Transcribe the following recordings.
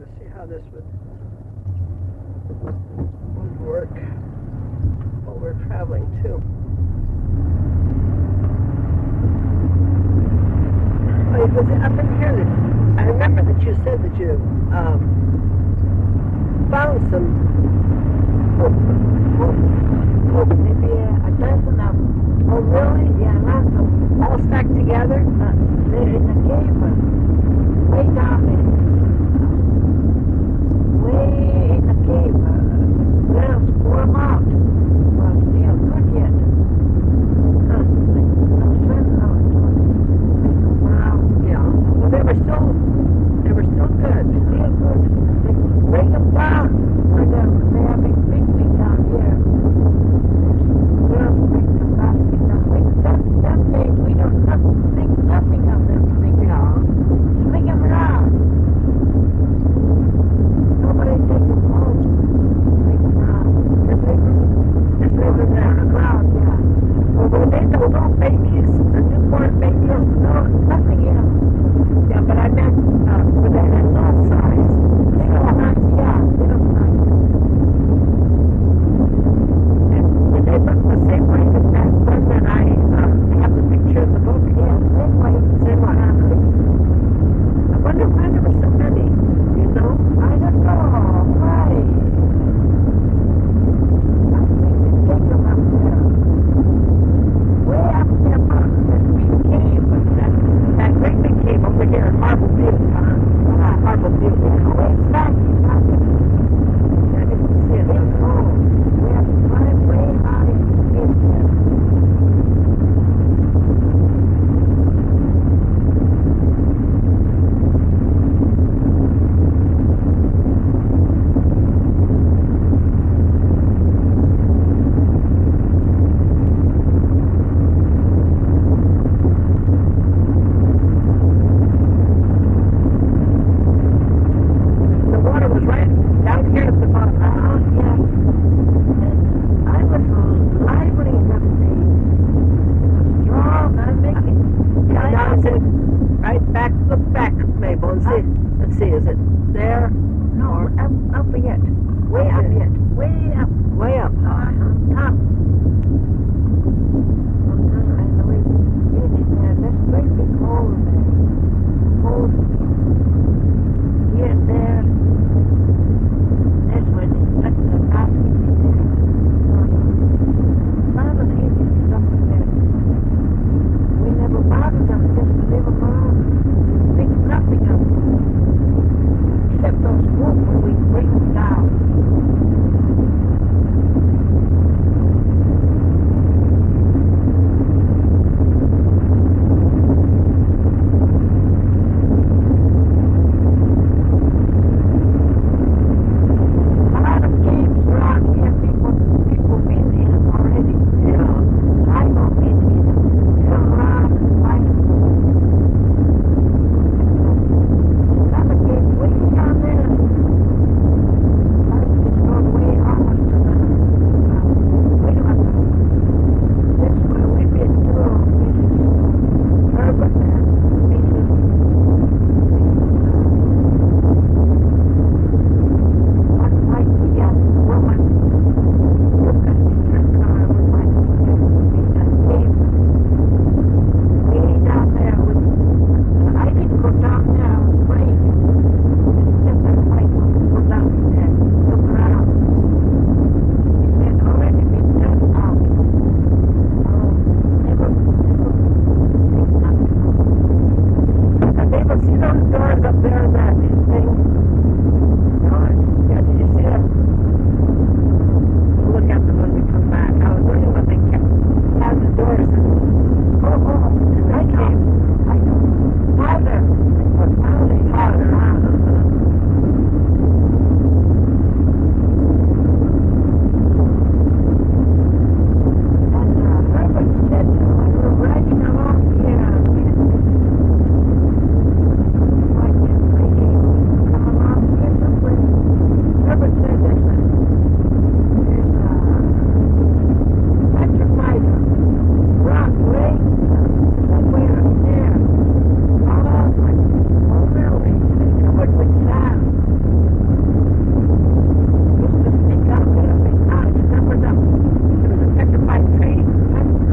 to see how this would work while we're traveling too. Oh, was it up in here that I remember that you said that you found some maybe a dozen of them. Oh, really? Yeah, lots of them. All stacked together? They're in the cave, way down there. Way in the cave. Let us pour them out. Well, still good yet. I'm sending them to us. Wow. Yeah. Well, they were still good. Still good. Bring them down. They have a big thing down here. We'll bring them back. Some days we don't think nothing of them. Swing them around. Nobody take them home. Swing them around. Just leave them there on the ground. Yeah. Well, they made the little babies, the newborn babies. No, nothing else. Yeah, but I meant when they had little size. Little size, yeah. Little size. And did they look the same way that one that I have the picture in the book? Yeah, same way. Same way. I wonder why there were so many, you know? I don't know. Why? I think they take them up there. Way up there, mountain, this big cave, but that's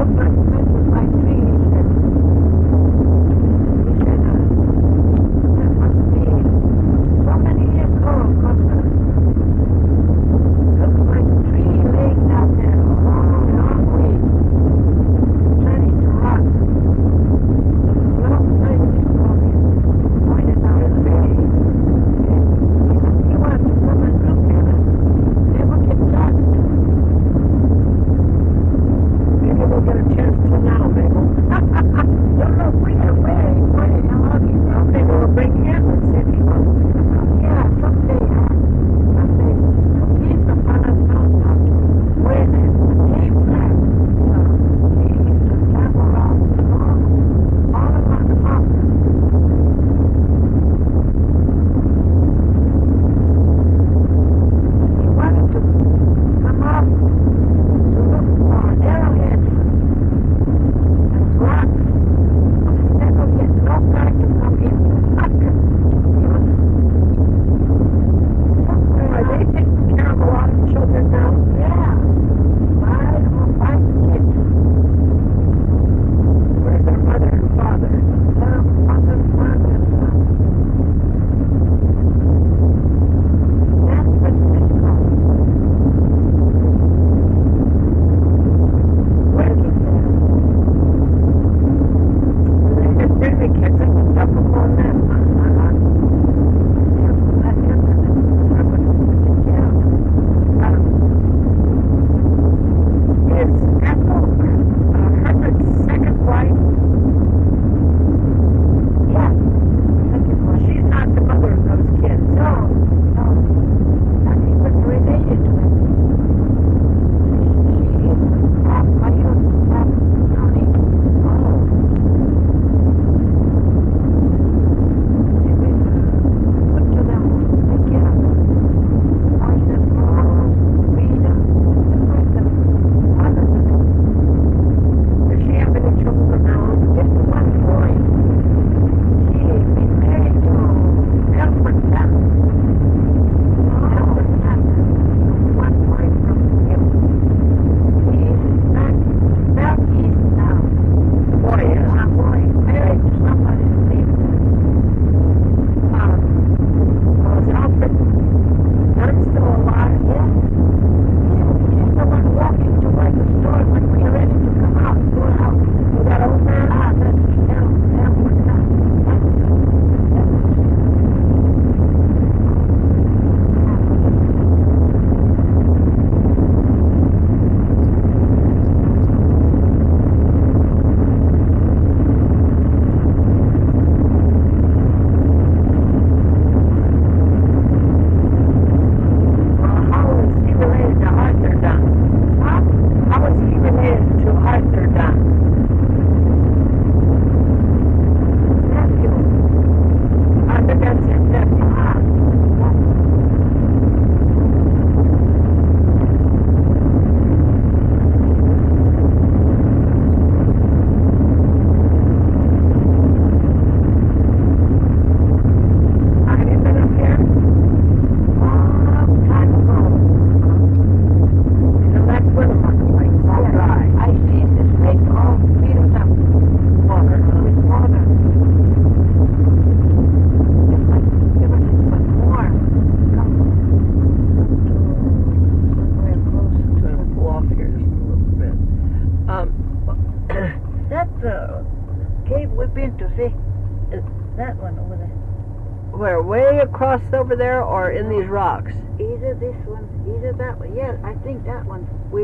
Where, way across over there, or in these rocks? Either this one, either that one. Yeah, I think that one.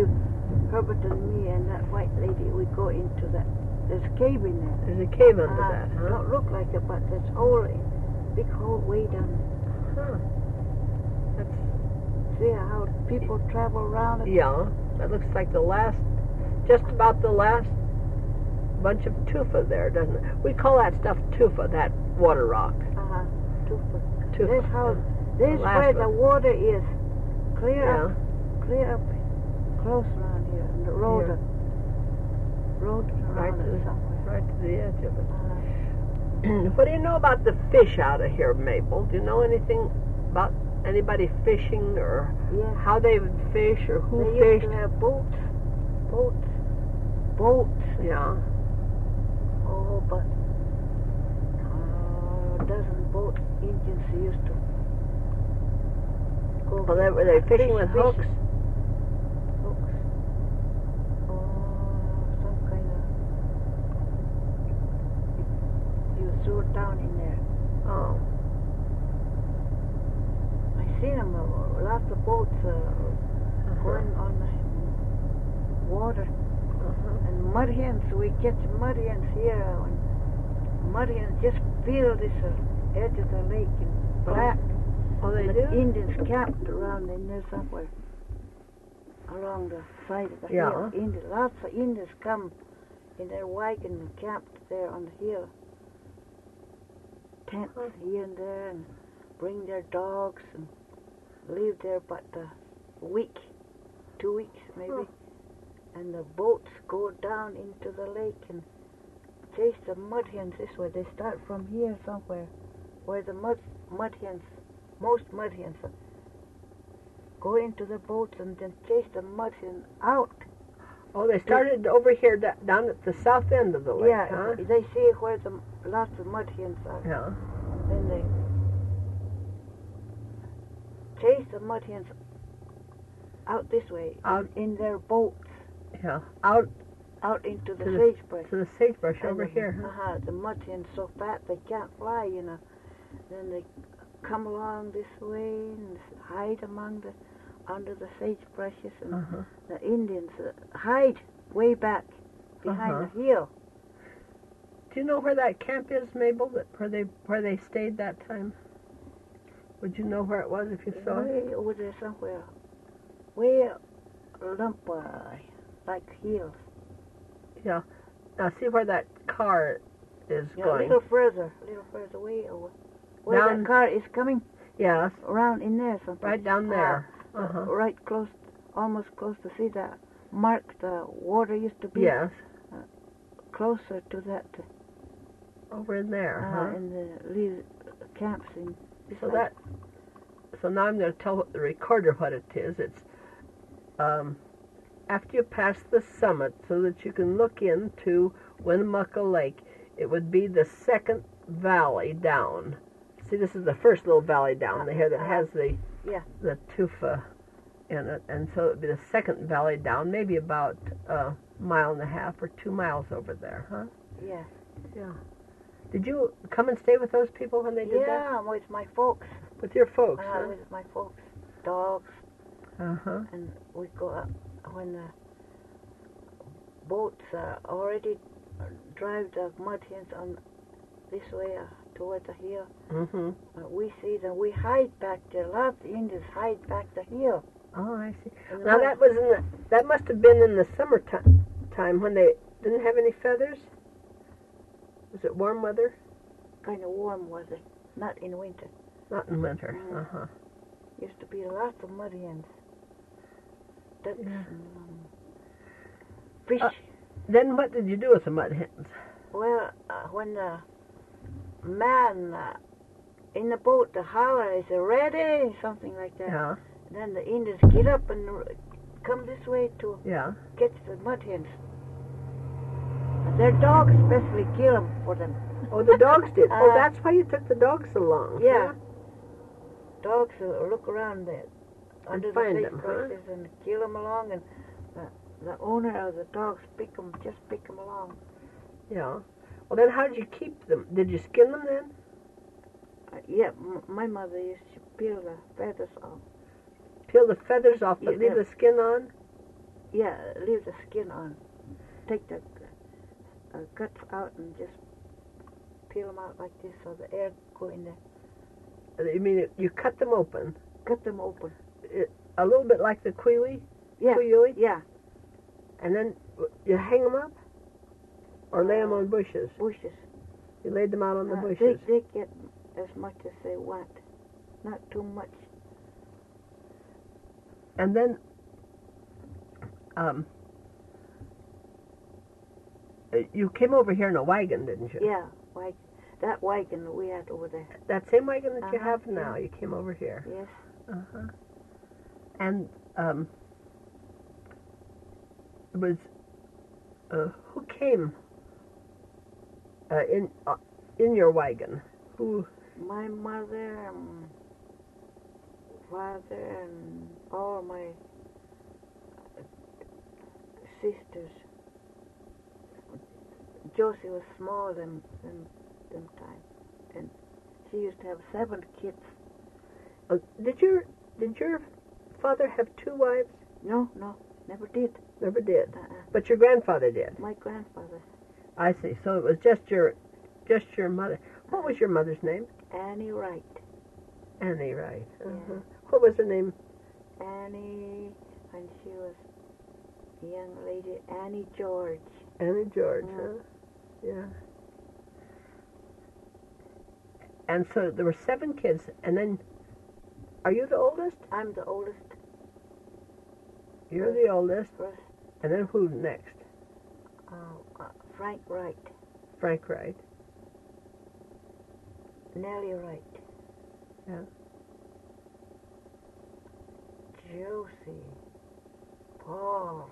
Herbert and me and that white lady, we go into that. There's a cave in there. There's a cave under that, huh? Don't look like it, but there's hole, big hole way down there. Huh. That's... See how people travel around it? Yeah, that looks like the last, just about the last bunch of tufa there, doesn't it? We call that stuff tufa, that water rock. Tufa. Tufa. This where the water is. Clear up close around here, and the road, road around it somewhere. Right to the edge of it. What do you know about the fish out of here, Mabel? Do you know anything about anybody fishing, or how they would fish, or who they fished? Used to have boats boats. Yeah. Oh, but a dozen boats Indians used to go. Well, were they fishing with hooks? Hooks. Oh, some kind of. You throw it down in there. Oh. I seen them. Lots of boats going on the water. And mud hens, we catch mud hens here. And mud hens just fill this edge of the lake in black. Oh, they the do? Indians camped around in there somewhere. Along the side of the hill. Lots of Indians come in their wagon and camped there on the hill. Tents here and there and bring their dogs and live there but a week, 2 weeks maybe. And the boats go down into the lake and chase the mud hens this way. They start from here somewhere where the mud hens, most mud hens, go into the boats and then chase the mud hen out. Oh, they started over here down at the south end of the lake, yeah, huh? they see where the lots of mud hens are. Yeah. Then they chase the mud hens out this way, Out in their boats. Yeah, out into the to sagebrush. To the sagebrush over here. Huh? The mud hens so fat they can't fly, you know. Then they come along this way and hide under the sagebrushes, and the Indians hide way back behind the hill. Do you know where that camp is, Mabel? Where they stayed that time? Would you know where it was if you saw it? Way over there somewhere. Way lump like hills. Yeah. Now see where that car is Yeah, going. a little further way over. Where Down, that car is coming? Yes. Around in there something. Right down there. Right close, almost close to see that mark the water used to be. Yes. Closer to that. Over in there, In the little camps in. So now I'm going to tell the recorder what it is. It's after you pass the summit, so that you can look into Winnemucca Lake. It would be the second valley down. See, this is the first little valley down here that has the tufa in it, and so it would be the second valley down, maybe about a mile and a half or 2 miles over there, huh? Yeah. Yeah. Did you come and stay with those people when they did that? Yeah, with my folks. With your folks, huh? With my folks. Dogs. And we go up when the boats already drive the mud hens on this way toward the hill. We see them. We hide back there. Lots of Indians hide back the hill. Oh, I see. Now that must have been in the summer time when they didn't have any feathers. Was it warm weather? Kind of warm weather, not in winter. Not in winter. Used to be lots of mud hens. Ducks and fish. Then what did you do with the mud hens? Well, when the man in the boat, the holler is ready, something like that. Yeah. Then the Indians get up and come this way to catch the mud hens. Their dogs especially kill them for them. Oh, the dogs did. That's why you took the dogs along. Yeah. Huh? Dogs look around there under the sagebrushes and kill them along, and the owner of the dogs pick them along. Yeah. Well, then how did you keep them? Did you skin them then? Yeah, my mother used to peel the feathers off. Peel the feathers off, but leave the skin on? Yeah, leave the skin on. Take the guts out and just peel them out like this so the air go in there. You mean you cut them open? Cut them open. A little bit like the queely? Yeah. Queely? Yeah. And then you hang them up? Or lay them on bushes? Bushes. You laid them out on the bushes? They get as much as they want. Not too much. And then you came over here in a wagon, didn't you? Yeah, wagon. That wagon we had over there. That same wagon that you have now, you came over here? Yes. And it was Who came in your wagon? Who? My mother, father, and all my sisters. Josie was small them time, and she used to have 7 kids. Did your father have 2 wives? No, never did. Never did. Uh-uh. But your grandfather did. My grandfather, I see. So it was just your mother. What was your mother's name? Annie Wright. Annie, right? Uh-huh. Yeah. What was her name? Annie, when she was a young lady, Annie George. Annie George. Yeah. Huh? Yeah. And so there were 7 kids, and then, are you the oldest? I'm the oldest. You're the oldest, First, and then who next? Frank Wright, Frank Wright. Nellie Wright. Yeah. Josie, Paul.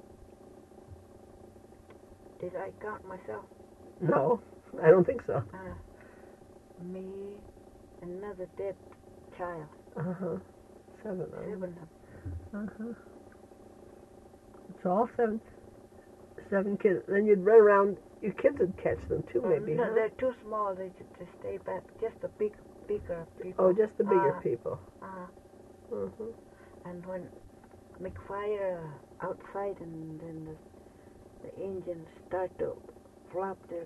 Did I count myself? No, I don't think so. Me, another dead child. Uh-huh. 7 of them. 7 of them. Uh-huh. It's all 7 kids. Then you'd run around. Your kids would catch them too, maybe. No, huh? they're too small. They stay back. Just the bigger people. Oh, just the bigger Ah. people. Uh-huh. And when make fire outside, and then the engines start to flop their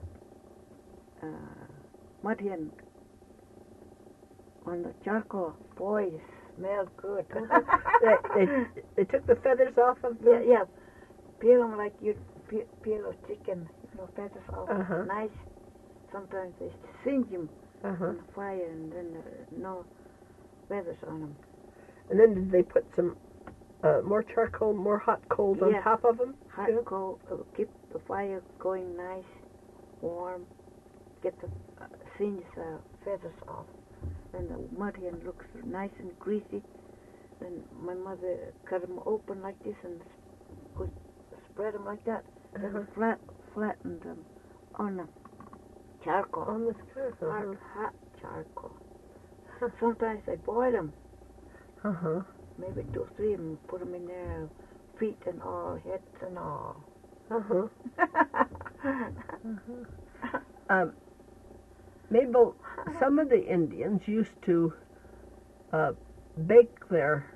mud hen on the charcoal, boy, it smelled good. They took the feathers off of them. Yeah. Peel them like you peel a chicken, feathers off. Uh-huh. Nice. Sometimes they singe them Uh-huh. on the fire, and then no feathers on them. And then did they put some more charcoal, more hot coals on Yeah. top of them? Hot coal, keep the fire going nice, warm, get the singe feathers off. And the mud hen looks nice and greasy. Then my mother cut them open like this and would spread them like that. Then flattened them on the charcoal. On the charcoal. Hot charcoal. Sometimes I boil them, Uh-huh. maybe 2 or 3 of them, put them in their feet and all, heads and all. Uh-huh. Mabel, some of the Indians used to bake their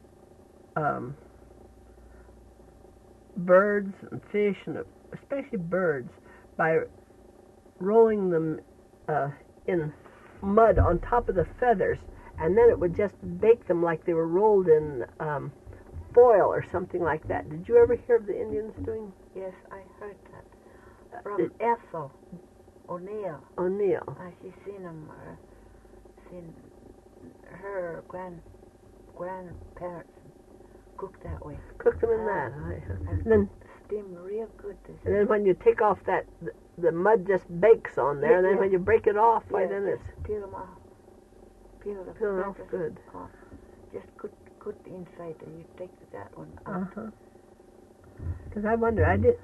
birds and fish, and especially birds, by rolling them in mud on top of the feathers, and then it would just bake them like they were rolled in foil or something like that. Did you ever hear of the Indians doing? Yes, I heard that. From Ethel O'Neill. O'Neill. She seen them, seen her grandparents cook that way. Cook them in that. And then, steam real good. and then when you take off that, the mud just bakes on there, and then Yeah. when you break it off, why then just it's peel them off. Peel the peeling off feathers good. off. Just good inside, and you take that one out. Uh-huh. Because I wonder,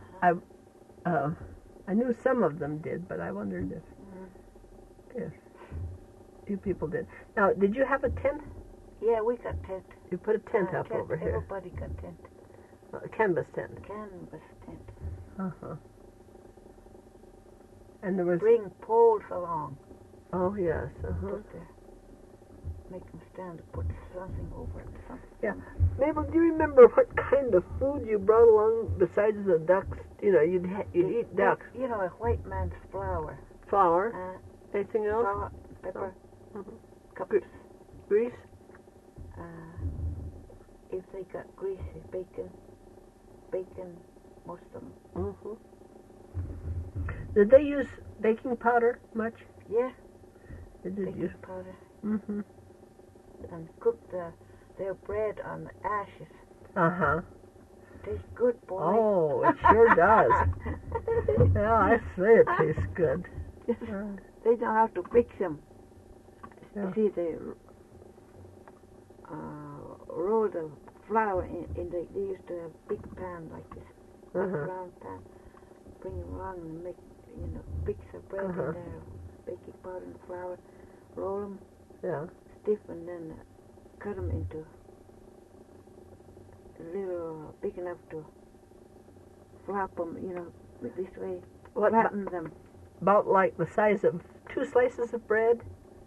I knew some of them did, but I wondered if you people did. Now, did you have a tent? Yeah, we got tent. You put a tent up tent. over here, Everybody got tent. a canvas tent. Canvas tent. Uh-huh. And there was. Bring poles along. Oh yes. Uh-huh. Put there. Make them stand. Put something over it. Something. Yeah. Mabel, do you remember what kind of food you brought along besides the ducks? You know, you'd eat ducks. You know, a white man's flour. Flour. Anything else? Salt, pepper, Mhm. cups. Grease. If they got greasy, bacon, most of them. Mm-hmm. Did they use baking powder much? Yeah, They did baking use. powder. Mm-hmm. And cook their bread on the ashes. Uh-huh. Tastes good, boy. Oh, it sure does. Yeah, I say it tastes good. They know how to mix them. Yeah. See, they roll the flour in they used to have big pan like this, Uh-huh. round pan, bring them along and make, bricks of bread Uh-huh. in there, baking powder and flour, roll them Yeah. stiff, and then cut them into little, big enough to flop them, with this way, What flatten them. about like the size of 2 slices of bread,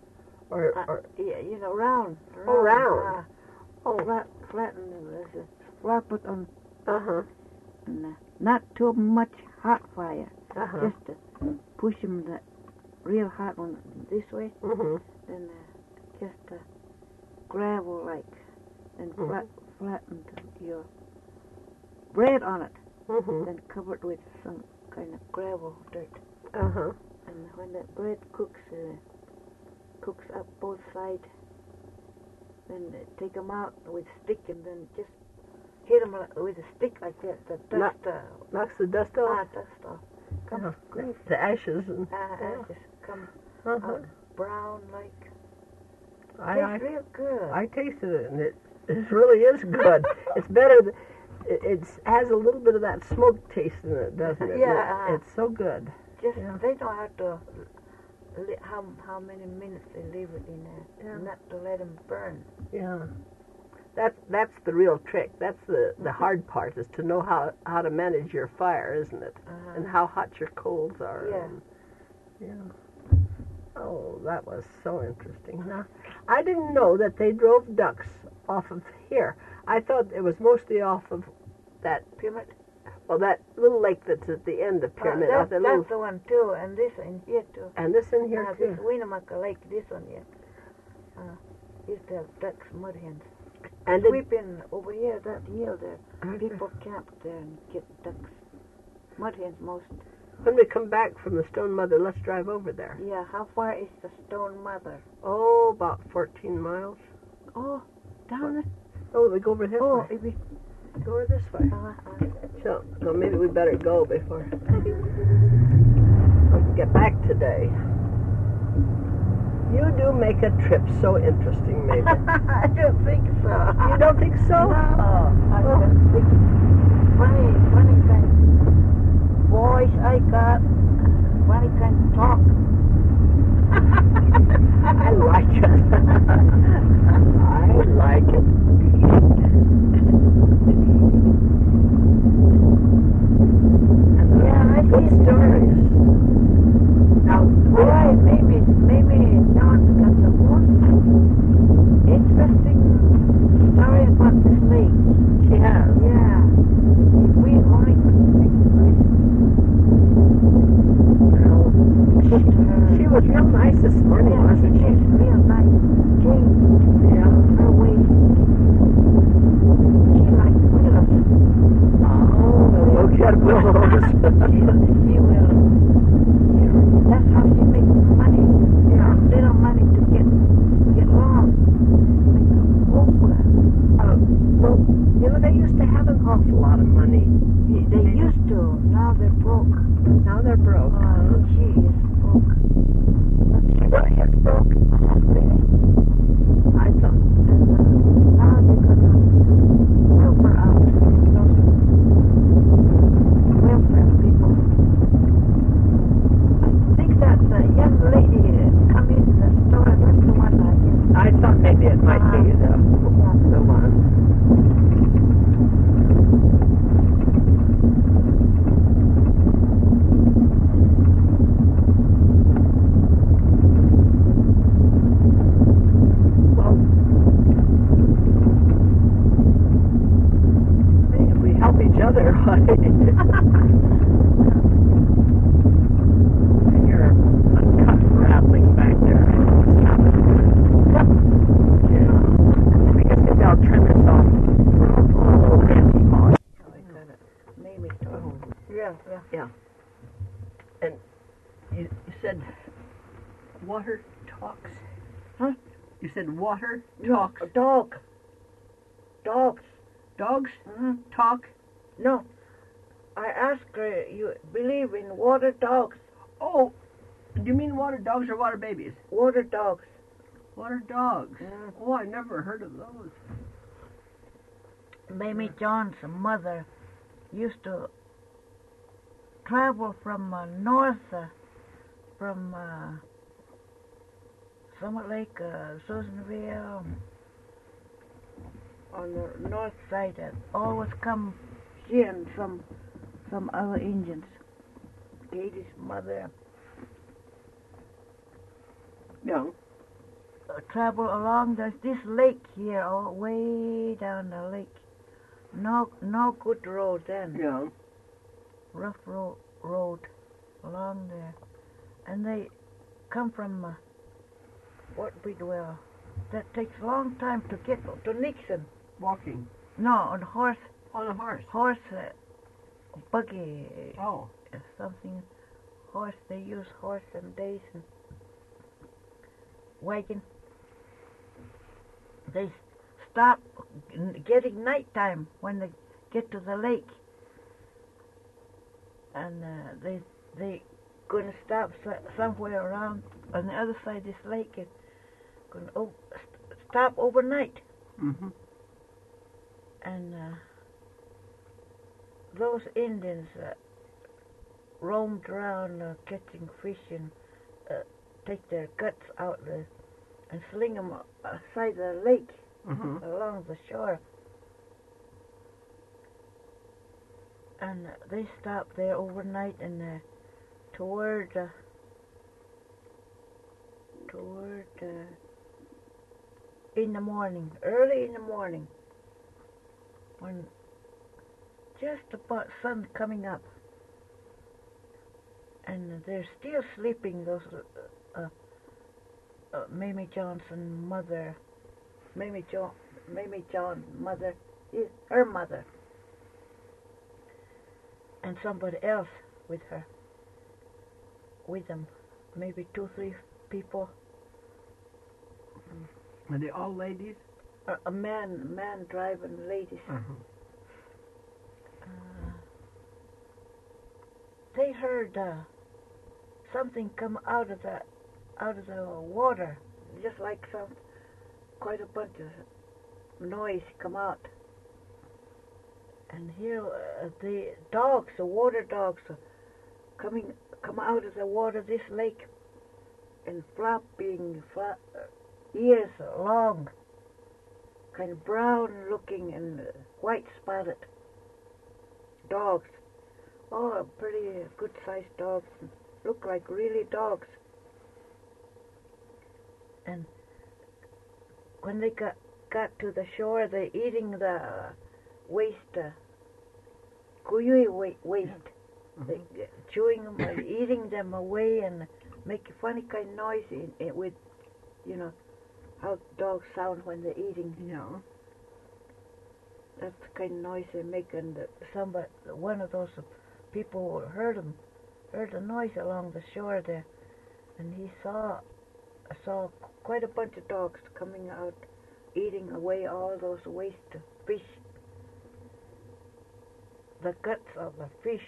or Yeah, round. Oh, round. Oh, flatten them. Flop it on, uh-huh, not too much hot fire. uh-huh, Just to push them the real hot one this way, mhm, then just gravel like, and Mhm. flatten your bread on it. mhm, Then cover it with some kind of gravel dirt. uh-huh, And when the bread cooks up both sides, then take them out with stick, and then just hit them with a stick like that. The dust, knocks the dust off. dust off. Comes Uh-huh. great. The ashes and Just come uh-huh. out brown like. I Tastes real good. I tasted it, and it really is good. It's better. It has a little bit of that smoke taste in it, doesn't it? Yeah. It's so good. Just Yeah. they know how to how many minutes they leave it in there, Yeah. not to let them burn. Yeah. That's the real trick. That's the hard part, is to know how to manage your fire, isn't it? And how hot your coals are. Yeah. And, yeah. Oh, that was so interesting. Now, I didn't know that they drove ducks off of here. I thought it was mostly off of that, Pyramid. well, that little lake that's at the end of Pyramid. off That's that little, the one too, and this in here too. and this in here This too. Winnemucca Lake, this one here. Used to have ducks, mud hens. And did, Sweeping over here, that hill there. Okay. People camped there and get ducks. Mud hens most. when we come back from the Stone Mother, let's drive over there. Yeah, how far is the Stone Mother? Oh, about 14 miles. Oh, down there. Oh, we go over this Oh, way. if we, Go over this way. So maybe we better go before we get back today. You do make a trip so interesting, maybe. I don't think so. You don't think so? No, I don't think. Funny kind of voice I got. Funny kind of talk. I like it. I like it. Yeah, I Good see stories. Now, Boy, maybe Dawn's got the most interesting story about this lake. she has. Yeah. If we only could think She was real nice this morning, wasn't she? She's real nice. Changed Yeah. her ways. She likes willows. Oh, we'll get She will. That's how she makes money. Yeah. Little money to get along. Make Well, they used to have an awful lot of money. They used to. Now they're broke. Now they're broke. She is broke. She really is broke. I thought. And now they're gonna help her out. Those welfare people. I think that young lady come in the store. That's the one I guess. I thought maybe it might be the one. Well, if we help each other, I hear a cut rattling back there. I know what's happening. Yeah. I guess maybe I'll turn this off for a little bit. Maybe. Oh. Yeah. Yeah. And you said water talks? Huh? You said water talks? Dogs. Dogs Uh-huh. talk? No. I asked her, you believe in water dogs? Oh, do you mean water dogs or water babies? Water dogs. Water dogs. Yeah. Oh, I never heard of those. Mamie John's mother used to travel from north, from Summit Lake, Susanville, on the north side, always come here and some other Indians. Katie's mother Yeah. travel along. There's this lake here, all way down the lake. No good road then. Yeah. Rough road along there, and they come from Fort Bidwell. That takes a long time to get to Nixon. Walking. No, on horse, On a horse. buggy, Oh. something. Horse. They use horse and days and wagon. They stop getting nighttime when they get to the lake, and they gonna stop somewhere around on the other side of this lake and gonna stop overnight. Mm-hmm. And those Indians roamed around catching fish and take their guts out and sling them aside the lake. Mm-hmm. Along the shore, and they stopped there overnight, and toward in the morning, early in the morning, when just about sun coming up, and they're still sleeping. Those Mamie Johnson mother. Mamie John's mother is her mother, and somebody else with her, with them, maybe 2-3 people. Are they all ladies? A man driving ladies. Uh-huh. They heard something come out of the water, just like quite a bunch of noise come out. And here the dogs, the water dogs, come out of the water, this lake, and flopping, ears long, kind of brown looking and white spotted dogs. Oh, pretty good sized dogs, look like really dogs. And when they got to the shore, they're eating the waste, kuyui waste. Mm-hmm. They chewing them, eating them away, and make a funny kind of noise with, how dogs sound when they're eating. Yeah. That's the kind of noise they make, and one of those people heard the noise along the shore there, and he saw quite a bunch of dogs coming out, eating away all those waste fish, the guts of the fish.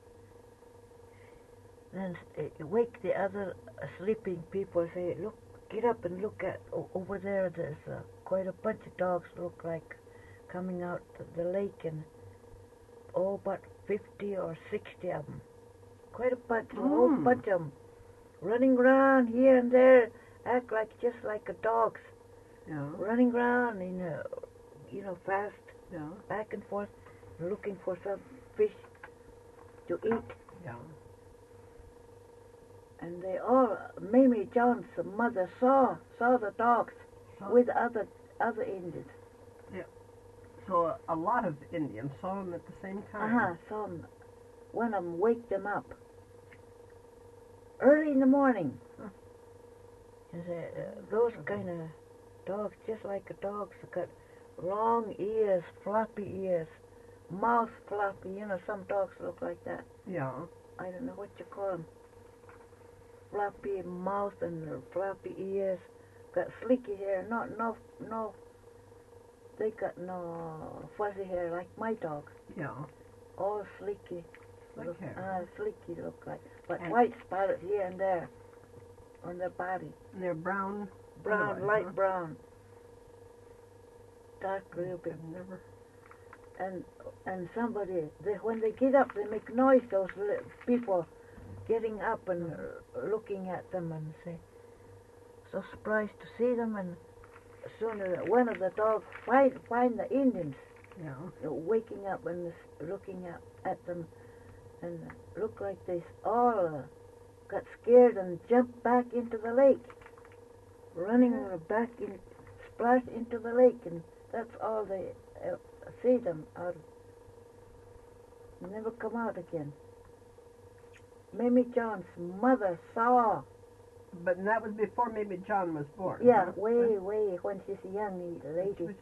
Then wake the other sleeping people, say, look, get up and look at over there. There's quite a bunch of dogs, look like, coming out the lake, and about 50 or 60 of them. Quite a bunch, a whole bunch of them, running around here and there, act like just like dogs. Yeah. Running around fast, Yeah. back and forth, looking for some fish to eat. Yeah. And they all, Mamie John's mother saw the dogs with other Indians. So a lot of Indians saw them at the same time. Saw them. One of them wake them up early in the morning. And those kind of dogs, just like dogs, got long ears, floppy ears, mouth floppy. Some dogs look like that. Yeah. I don't know what you call them. Floppy mouth and floppy ears. Got sleeky hair. No. They got no fuzzy hair like my dog. Yeah. All sleeky. Like hair. Sleeky look like. But And- white spotted here and there on their body. And they're brown. Brown, otherwise, light huh? brown. Dark, real big. I've never. and somebody, when they get up, they make noise. Those people getting up and looking at them and say, so surprised to see them. And soon one of the dogs find the Indians Yeah. waking up and looking at them, and looked like they all got scared and jumped back into the lake, running back in, splashed into the lake, and that's all they see them out. Never come out again. Mamie John's mother saw. But that was before maybe John was born. Yeah, huh? way when she's a young lady.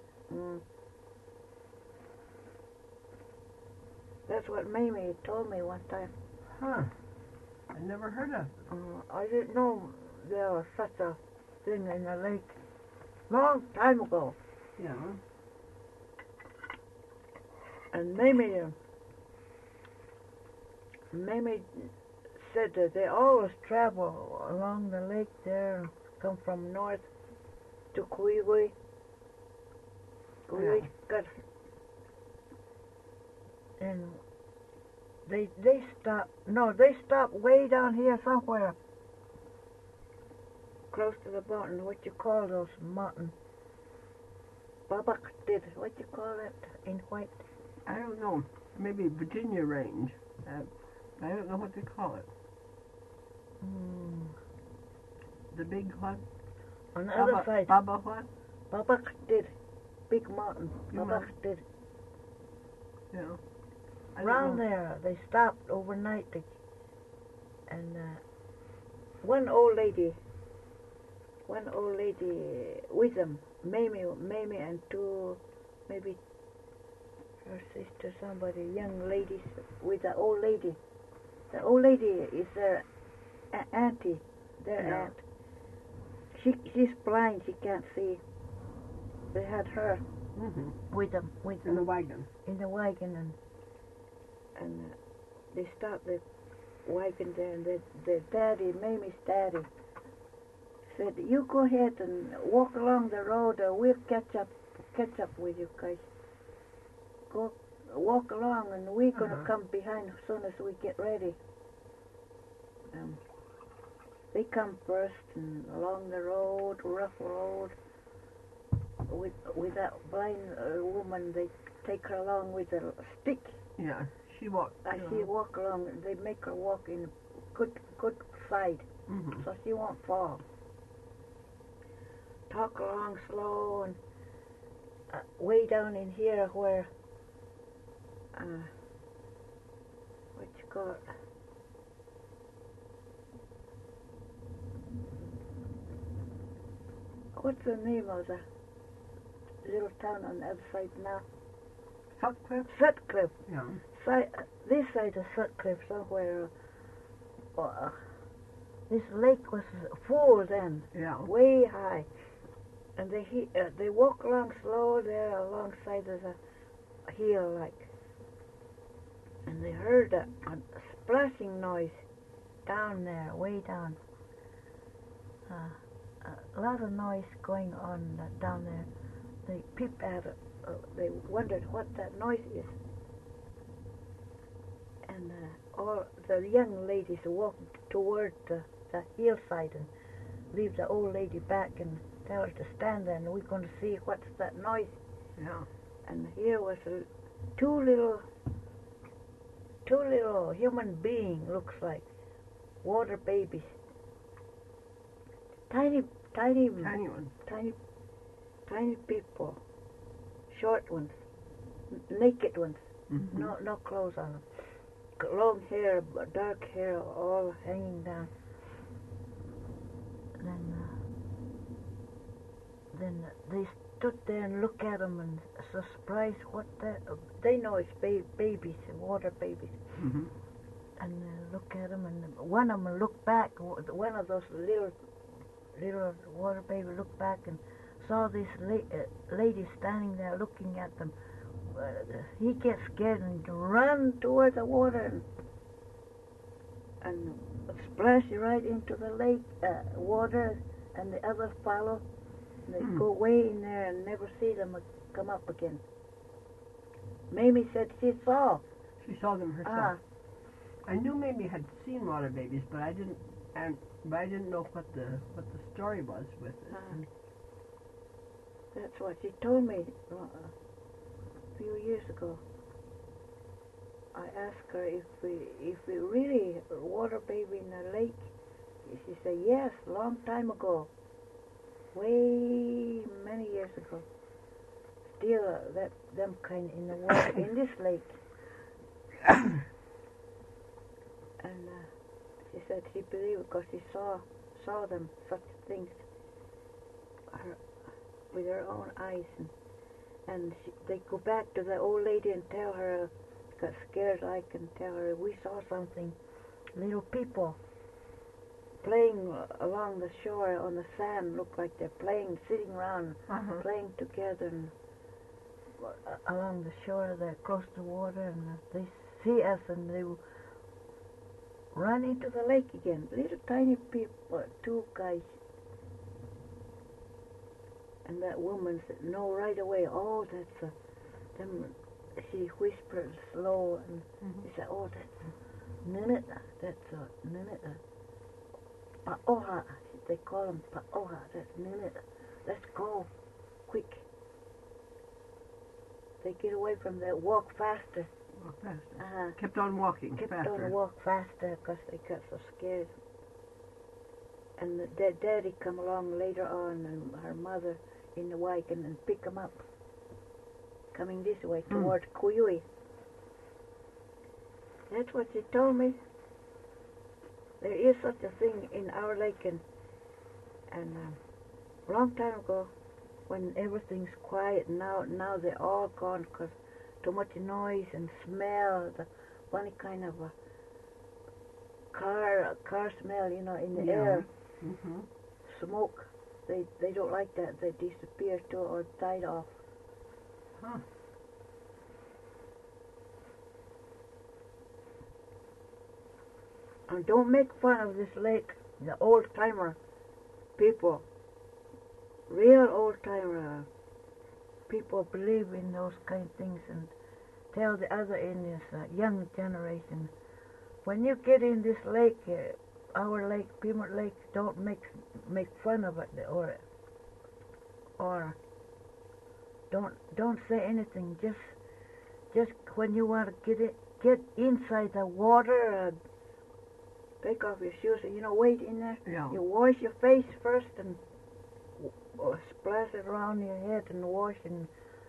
That's what Mamie told me one time. Huh. I never heard of it. I didn't know there was such a thing in the lake. Long time ago. Yeah. And Mamie said that they always travel along the lake there, come from north to Kuiwui. Yeah. And they stopped way down here somewhere, close to the mountain. What you call those mountains? Babak what you call it in white? I don't know. Maybe Virginia range. I don't know what to call it. The big what? On the other side. Baba what? Babak big mountain. You Babak Yeah. I don't Round know. there, they stopped overnight, and one old lady with them, Mamie and two, maybe her sister, somebody, young ladies with the old lady. The old lady is their auntie, their Yeah. aunt. She's blind, she can't see. They had her with them, In the wagon. in the wagon, and they stopped the wagon there, and the daddy, Mamie's daddy, said, "You go ahead and walk along the road, or we'll catch up with you guys. Go walk along, and we're gonna come behind as soon as we get ready." They come first, and along the road, rough road, with that blind woman, they take her along with a stick. Yeah. She walked. As she walk along, they make her walk in good side, so she won't fall. Talk along slow, and way down in here where, what you call it? What's the name of the little town on the other side now? Sutcliffe? Sutcliffe. Yeah. This side of Sutcliffe somewhere, this lake was full then, Yeah. way high, and they walk along slow there alongside of the hill like, and they heard a splashing noise down there, way down. A lot of noise going on down there. They peeped at it. They wondered what that noise is. And all the young ladies walked toward the hillside and leave the old lady back and tell her to stand there, and we're going to see what's that noise. Yeah. And here was two little human beings, looks like water babies, tiny Tiny one. tiny people, short ones, naked ones, no clothes on them, long hair, dark hair, all hanging down. Then they stood there and looked at them and so surprised what they know it's babies, water babies. And look at them, and one of them looked back. One of those little water baby looked back and saw this lady standing there looking at them. He gets scared and run toward the water and splash right into the lake water, and the others follow. And they go way in there and never see them come up again. Mamie said she saw. She saw them herself. I knew Mamie had seen water babies, but I didn't know what the story was with it. That's what she told me a few years ago. I asked her if we really water baby in a lake. She said yes, long time ago, way many years ago. Still, them kind in the water in this lake. And she said she believed because she saw them such things with her own eyes, and they go back to the old lady and tell her, got scared like, and tell her we saw something, little people playing along the shore on the sand, look like they're playing, sitting around, playing together and, along the shore, they're close to water, and they see us and they run into the lake again. Little tiny people, two guys. And that woman said, no, right away. Oh, that's them. She whispered slow, and she said, oh, that's Ninita. That's Ninita. Pa'oha. They call them Pa'oha. That's Ninita. Let's go, quick. They get away from there. Walk faster. Walk faster. Kept on walking Kept faster. on walk faster because they got so scared. And their daddy come along later on, and her mother in the wagon, and pick them up, coming this way toward Kuyui. That's what she told me. There is such a thing in our lake, and a long time ago, when everything's quiet, now they're all gone because too much noise and smell, the funny kind of a car smell, in the air. Smoke. They don't like that. They disappear too or died off. And don't make fun of this lake, the old timer people. Real old timer people believe in those kind of things and tell the other Indians, young generation, when you get in this lake, our lake, Pima Lake, don't make fun of it or don't say anything. Just when you want to get inside the water, take off your shoes and wait in there. Yeah. You wash your face first and splash it around your head and wash, and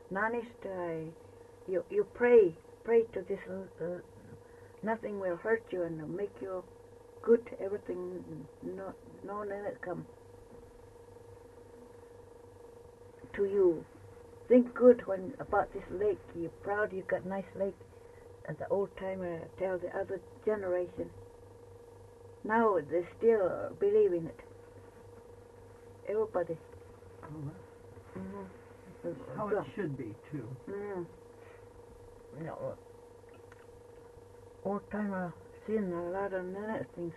you pray to this. Nothing will hurt you and make you good. Everything, no limit come to you. Think good about this lake. You're proud you got nice lake. And the old timer tell the other generation. Now they still believe in it. Everybody. How it should be too. Old timer seen a lot of things.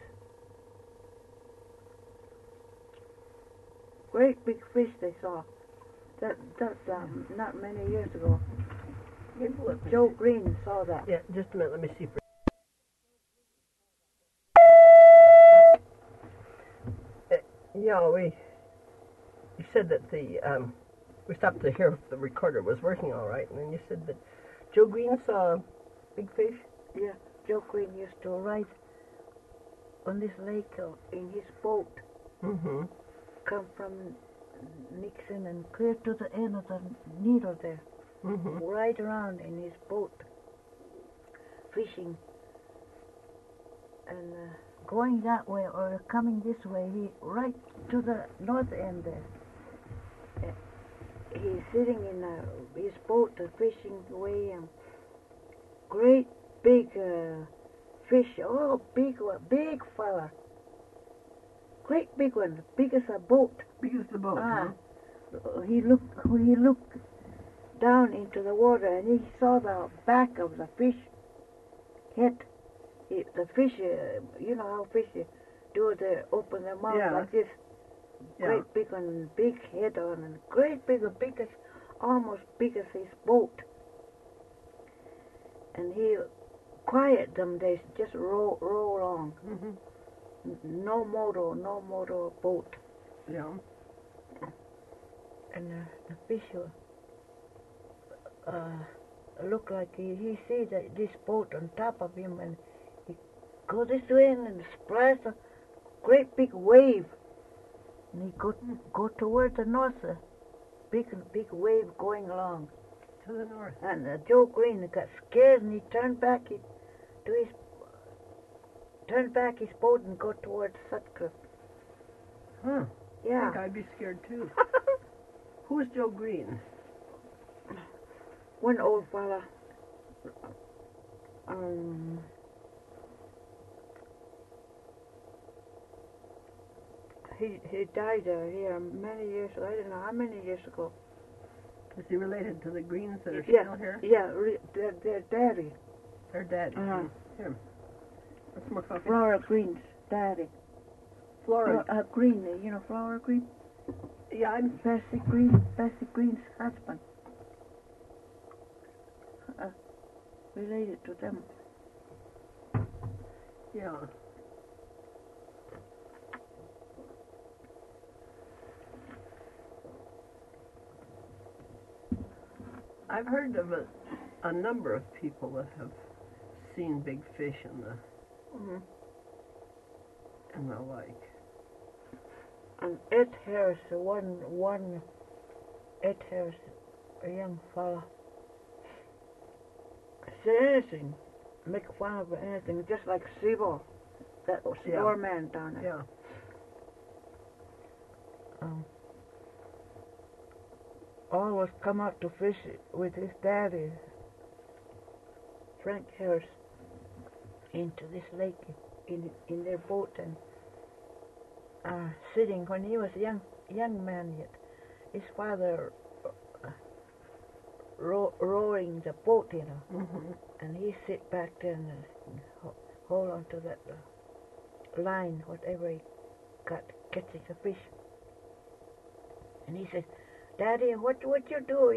Great big fish they saw. That's not many years ago. Joe Green saw that. Yeah, just a minute. Let me see. You said that we stopped to hear if the recorder was working all right, and then you said that Joe Green saw big fish. Yeah, Joe Green used to ride on this lake in his boat. Come from Nixon and clear to the end of the needle there. Ride around in his boat, fishing. And going that way or coming this way, he right to the north end there. He's sitting in his boat, fishing away, and great big fish. Oh, big fella. Great big one, big as a boat. Big as the boat. He looked down into the water and he saw the back of the fish head. The fish, you know how fish do, they open their mouth like this. Great big one, big head on, and great big as, almost big as his boat. and he quiet them. They just roll along. No motor boat. Yeah. And the fish look like he see this boat on top of him, and he go this way and splash a great big wave, and he go towards the north, big wave going along To the north. and Joe Green got scared, and he turned back his boat and go towards Sutcliffe. Huh. I Yeah. think I'd be scared too. Who's Joe Green? One old fella. He died here many years ago. I don't know how many years ago. Is he related to the Greens that are Yeah, still here? yeah, their daddy. Their daddy. Uh-huh. Here. What's more coffee? Flora Green's daddy. Flora. Green, you know Flora Green? Yeah, I'm. Bessie Green's husband. Related to them. Yeah. I've heard of a number of people that have seen big fish in the lake. And Ed Harris, Ed Harris, a young fella, say anything, make fun of anything, just like Sibo, that doorman down there. Yeah. Always come out to fish with his daddy, Frank Harris, into this lake in their boat, and sitting when he was a young man yet. His father rowing the boat, you know, and he sit back there and hold on to that line, whatever he got, catching a fish. And he said, "Daddy, what would you do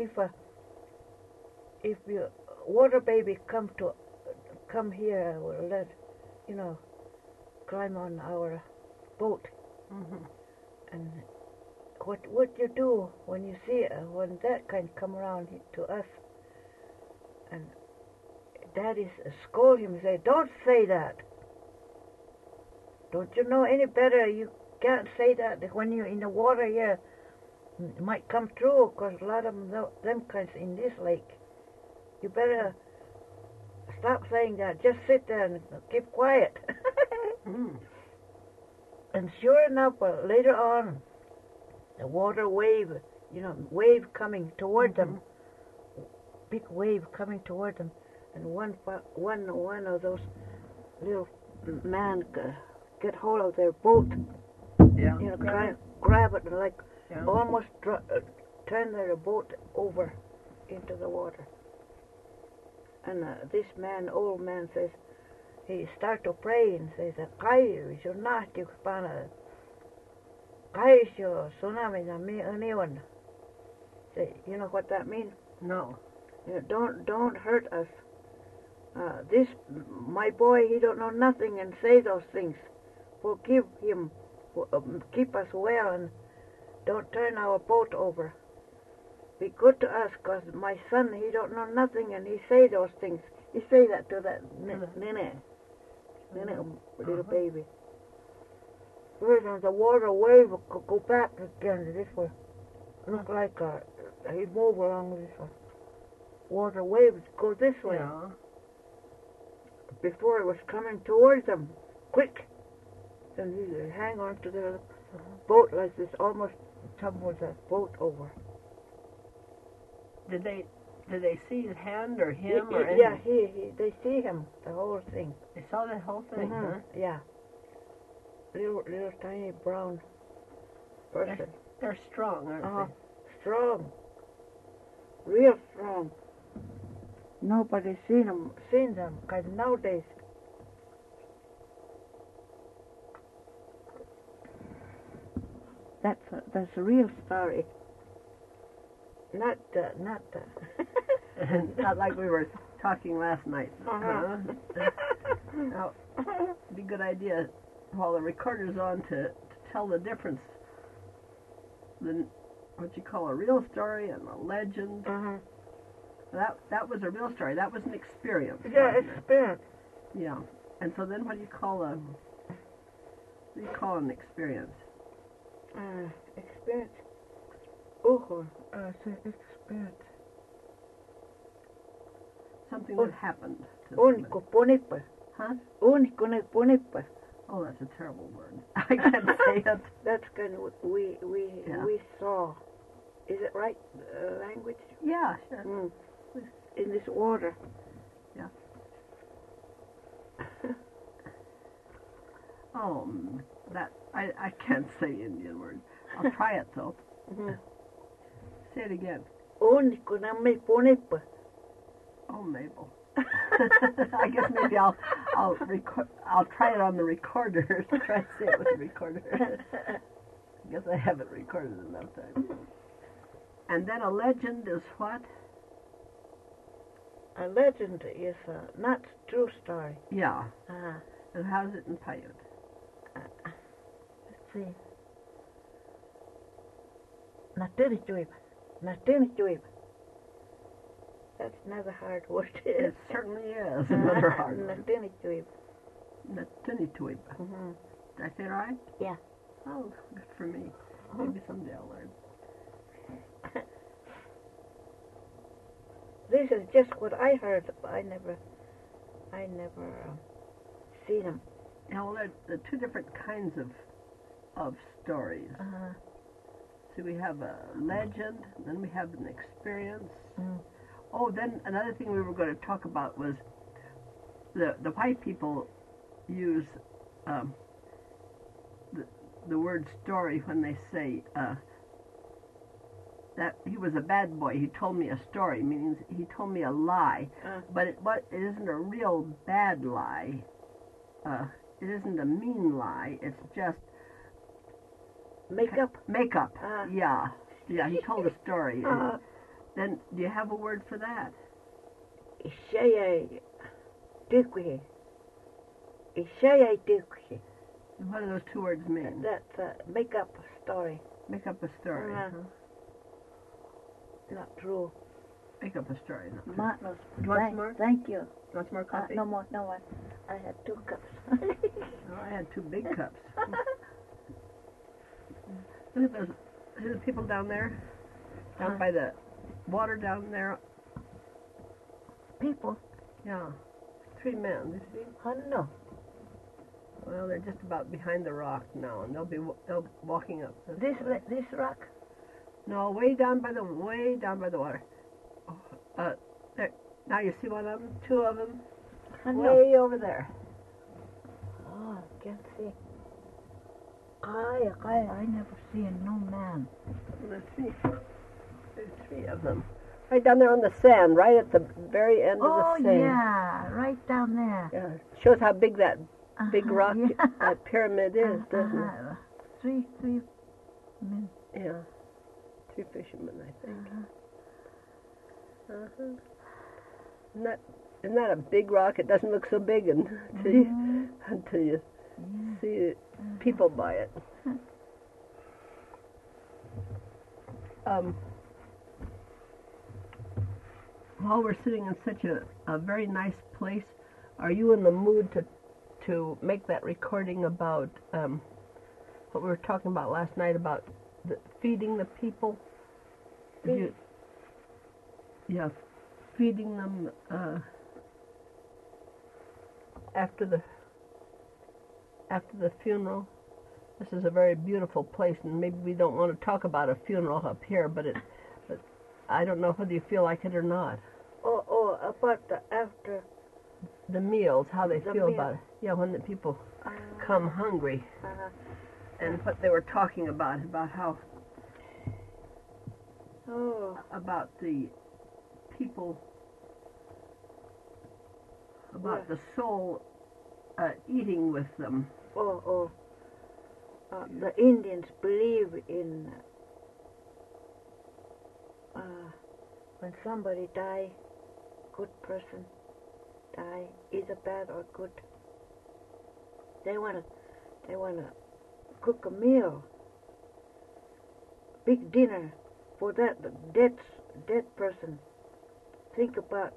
if your water baby come here, or let, you know, climb on our boat? And what would you do when you see when that kind come around to us?" And Daddy scold him and say, "Don't say that. Don't you know any better? You can't say that when you're in the water here. It might come true, because a lot of them kinds in this lake. You better stop saying that. Just sit there and keep quiet." And sure enough, later on, the water wave, you know, wave coming toward them, big wave coming toward them, and one of those little man get hold of their boat, Yeah. you know, grab it and like Yeah. almost turn their boat over into the water. And this man, old man, says, he start to pray and says, "Kai shunati kupana, kai sho tsunami na mi anyone." Say, you know what that means? No. You know, don't hurt us. This my boy, he don't know nothing and say those things. Forgive him, keep us well, and don't turn our boat over. Be good to us, 'cause my son, he don't know nothing, and he say those things. He say that to that Nene, little baby. Whereas the water wave go back again this way. Look like he move along this way. Water waves go this way. Yeah. Before it was coming towards them, quick. Then he hang on to the boat like this, almost tumbled that boat over. Did they see his hand or him or Yeah, anything? they see him, the whole thing. They saw the whole thing, huh? Yeah. Little tiny brown person. They're strong, aren't Strong. Real strong. Nobody's seen them, 'cause nowadays. That's a real story. Not they? Not like we were talking last night. Now, it'd be a good idea while the recorder's on to tell the difference. What you call a real story and a legend. That was a real story. That was an experience. Yeah, wasn't it? experience. Yeah. And so then what do you call an experience? Experience. Oh, experience. Something that happened to Único somebody. ponepa. Huh? Único ne ponepa. Oh, that's a terrible word. I can't say it. That's kind of what we saw. Is it right? Language Yeah, sure. in this water. Yeah. Oh, that I can't say Indian word. I'll try it though. Say it again. Único ne me ponepa. Oh, Mabel. I guess maybe I'll try it on the recorder. Try to say it with the recorder. I guess I haven't recorded enough time. And then a legend is what? A legend is not true story. Yeah. And how's it in Paiute? Let's see. Natinichuib. That's another hard word. It certainly is another hard word. Natinichuib. Natunituib. Did I say it right? Yeah. Oh, good for me. Maybe someday I'll learn. This is just what I heard. I never seen them. Yeah, well, there are two different kinds of stories. So we have a legend, then we have an experience. Oh, then another thing we were going to talk about was the white people use the word story when they say that he was a bad boy. He told me a story, meaning he told me a lie. But it isn't a real bad lie. It isn't a mean lie. It's just Makeup. Makeup. Yeah. He told a story. Then do you have a word for that? Ishaya Dukwi. What do those two words mean? That's a makeup story. Make up a story. Not true. Make up a story. Not true. Martin's. Do you want some more? Thank you. Want some more coffee? No more. I had 2 cups. Oh, I had 2 big cups. Look at those. See the people down there? Down by the water down there? People? Yeah. 3 men. You see? I know. Well, they're just about behind the rock now, and they'll walking up. This rock? No, way down by the water. There. Now you see one of them, 2 of them, way over there. Oh, I can't see. I never see no man. Let's see. There's 3 of them. Right down there on the sand, right at the very end of the sand. Oh, yeah, right down there. Yeah, shows how big that big rock, that pyramid is, doesn't it? 3 men. Yeah, 3 fishermen, I think. Isn't that a big rock? It doesn't look so big until you see people by it. While we're sitting in such a very nice place, are you in the mood to make that recording about what we were talking about last night about feeding the people? Feeding them after the funeral. This is a very beautiful place, and maybe we don't want to talk about a funeral up here, but I don't know whether you feel like it or not. Oh, about the after the meals, how they feel meal. about it. Yeah, when the people come hungry, and what they were talking about how about the people, about the soul eating with them. The Indians believe in when somebody die, good person die, either bad or good. They wanna cook a meal, big dinner for that dead person. Think about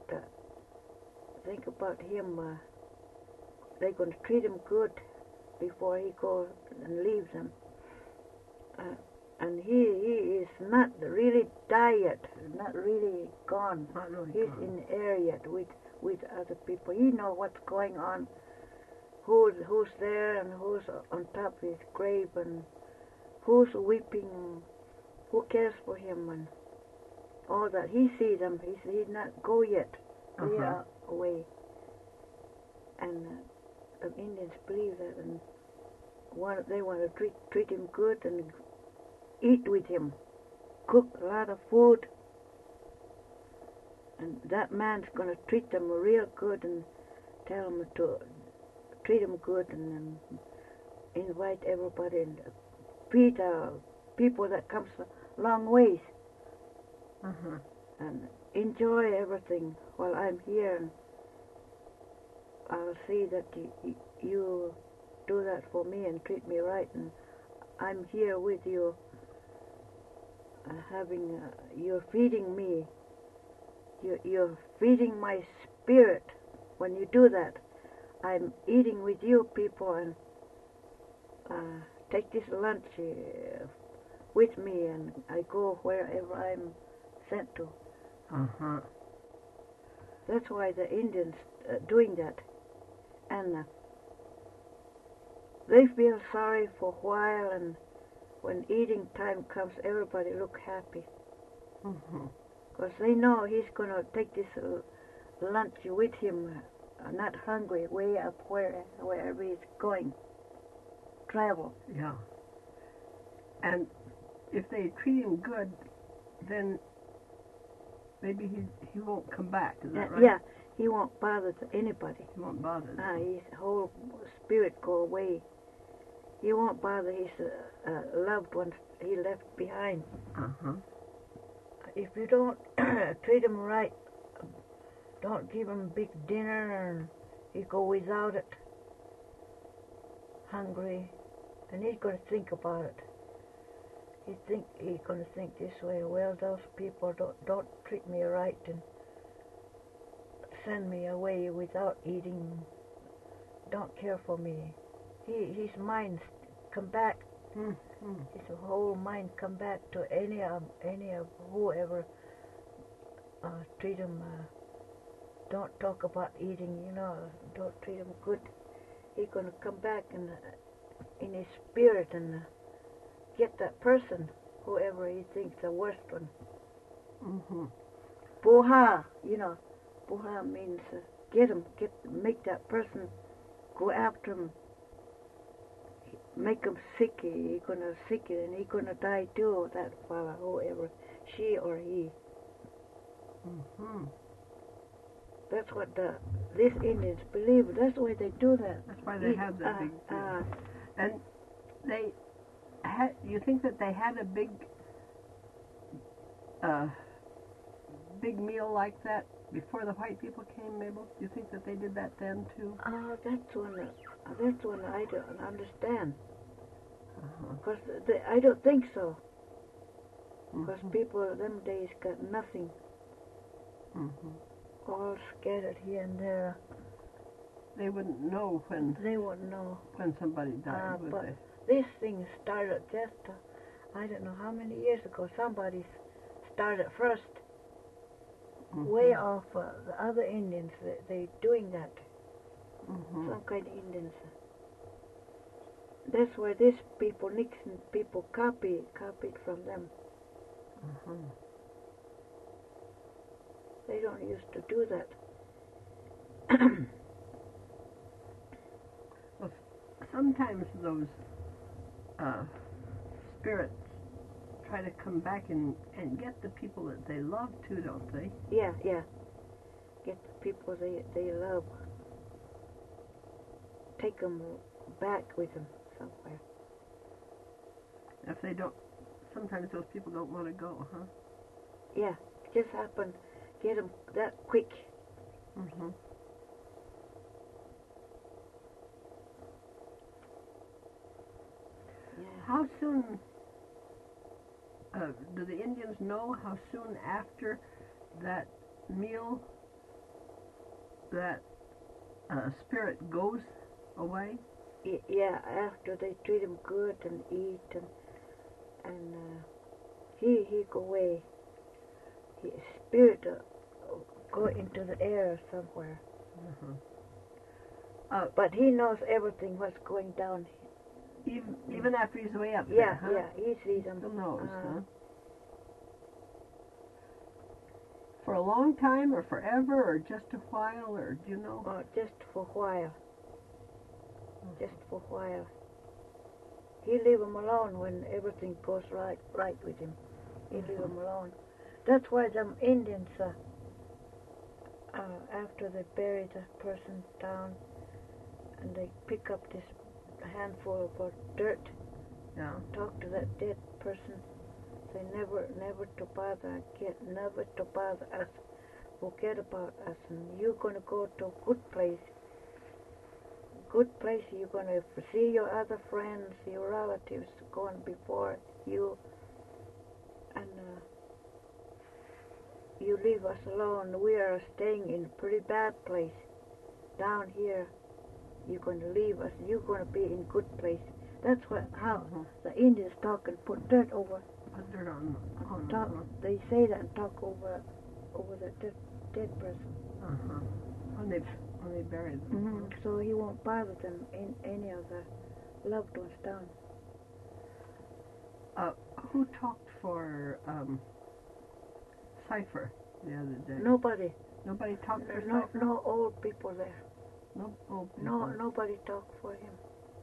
him. They're gonna treat him good before he goes and leaves them. And he is not really died yet, not really gone. Not really He's gone. in the air yet with other people. He know what's going on, who's there and who's on top of his grave and who's weeping, who cares for him and all that. He sees them. He's not go yet. They are away. And the Indians believe that, and they want to treat him good and eat with him, cook a lot of food, and that man's going to treat them real good and tell them to treat them good and invite everybody and feed people that comes a long ways and enjoy everything while I'm here. And I'll see that you do that for me and treat me right, and I'm here with you. You're feeding me. You're feeding my spirit when you do that. I'm eating with you people and take this lunch with me, and I go wherever I'm sent to. That's why the Indians doing that, and they feel sorry for a while, and when eating time comes, everybody look happy. Because they know he's going to take this lunch with him, not hungry, way up wherever he's going. Travel. Yeah. And if they treat him good, then maybe he won't come back. Is that right? Yeah, he won't bother anybody. He won't bother. His whole spirit go away. He won't bother his loved ones he left behind. If you don't treat him right, don't give him big dinner, and he go without it, hungry, and he's going to think about it. He's going to think this way. Well, those people don't treat me right and send me away without eating. Don't care for me. His mind come back. His whole mind come back to any of whoever treat him. Don't talk about eating. Don't treat him good. He's gonna come back in his spirit and get that person, whoever he thinks the worst one. Puha, puha means make that person, go after him. Make him sick. He's gonna sick and he's gonna die too. That fella, whoever, she or he. That's what these Indians believe. That's why they do that. That's why they have that big. And they had. You think that they had a big meal like that before the white people came, Mabel? Do you think that they did that then too? That's one I don't understand. Because I don't think so. Because people them days got nothing. All scattered here and there. They wouldn't know when. They wouldn't know. When somebody died, would but they? This thing started just, I don't know how many years ago. Somebody started first. Way off the other Indians. They doing that. Some kind of Indians. That's why these people, Nixon people, copied from them. They don't used to do that. Well, sometimes those spirits try to come back and get the people that they love too, don't they? Yeah. Get the people they love. Take them back with them somewhere. If they don't, sometimes those people don't want to go, huh? Yeah, just happen, get them that quick Mm-hmm. Yeah. How soon do the Indians know how soon after that meal that spirit goes away? Yeah, after they treat him good and eat and he go away. His spirit go into the air somewhere. Mm-hmm. But he knows everything what's going down. Even after he's way up Yeah, there, huh? yeah, he sees them. Still knows, huh? For a long time, or forever, or just a while, or do you know? Just for a while. Just for a while. He leave him alone when everything goes right with him. He leave him alone. That's why them Indians, after they bury the person down, and they pick up this handful of dirt, Yeah. talk to that dead person, say never to bother again, never to bother us, forget about us, and you're gonna go to a good place. Good place, you're gonna see your other friends, your relatives going before you, and you leave us alone. We are staying in a pretty bad place down here. You're going to leave us. You're going to be in good place. That's how the Indians talk and put dirt over. Put dirt on Talk. They say that and talk over the dead person. Uh-huh. When they bury them. Mm-hmm. So he won't bother them in any of the loved ones down. Who talked for Cipher the other day? Nobody. Nobody talked for No, Cipher? no old people there. No old people. No, nobody talked for him.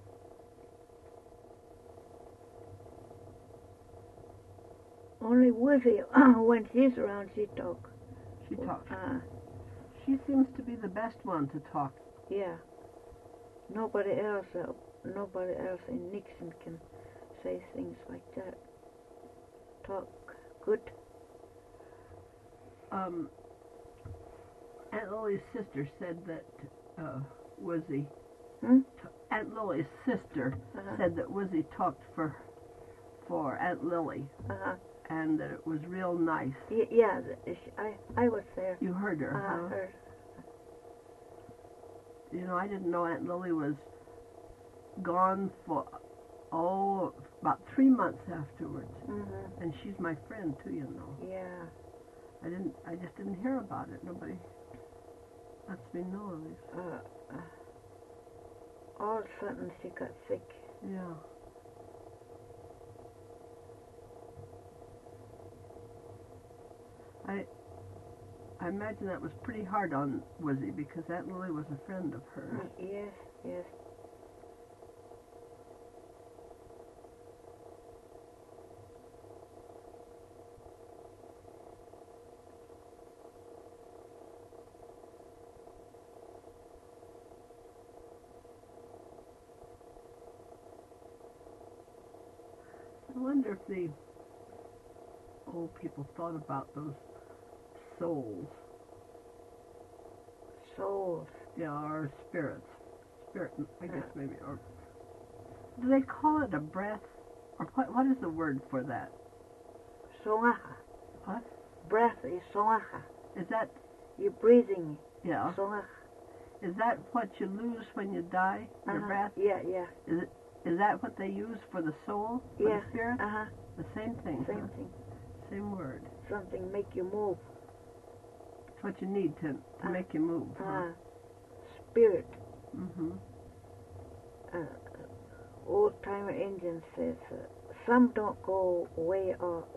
Only Wizzy, when she's around, she talk. She talks. She seems to be the best one to talk. Yeah. Nobody else in Nixon can say things like that. Talk good. Aunt Lily's sister said that Wizzy. Hmm? Aunt Lily's sister Uh-huh. said that Wizzy talked for Aunt Lily, Uh-huh. and that it was real nice. Yeah, I was there. You heard her, huh? Heard. You know, I didn't know Aunt Lily was gone for about 3 months afterwards, Mm-hmm. and she's my friend too. You know, Yeah. I just didn't hear about it. Nobody lets me know of this. All of a sudden she got sick. Yeah. I imagine that was pretty hard on Wizzy because Aunt Lily was a friend of hers. Yes, yes. I wonder if the old people thought about those souls. Souls. Yeah, or spirits. Spirit, I guess maybe. Or do they call it a breath? Or what is the word for that? Songaha. What? Breath is songaha. Is that, You're breathing. yeah, Songaha. is that what you lose when you die? Your breath? Yeah, yeah. Is that what they use for the soul? For Yeah. the spirit? Uh-huh. The same thing. Same huh? thing. Same word. Something make you move. It's what you need to make you move. Huh? Spirit. Mm-hmm. Old timer Indian says some don't go way.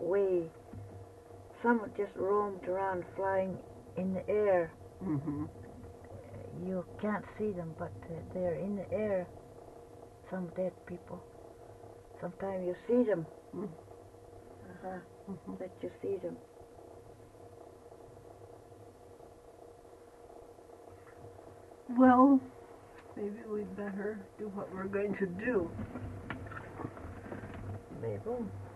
Some just roamed around flying in the air. Mm-hmm. You can't see them, but they're in the air. Some dead people. Sometimes you see them. Mm. Mm-hmm. That you see them. Well, maybe we'd better do what we're going to do. Maybe.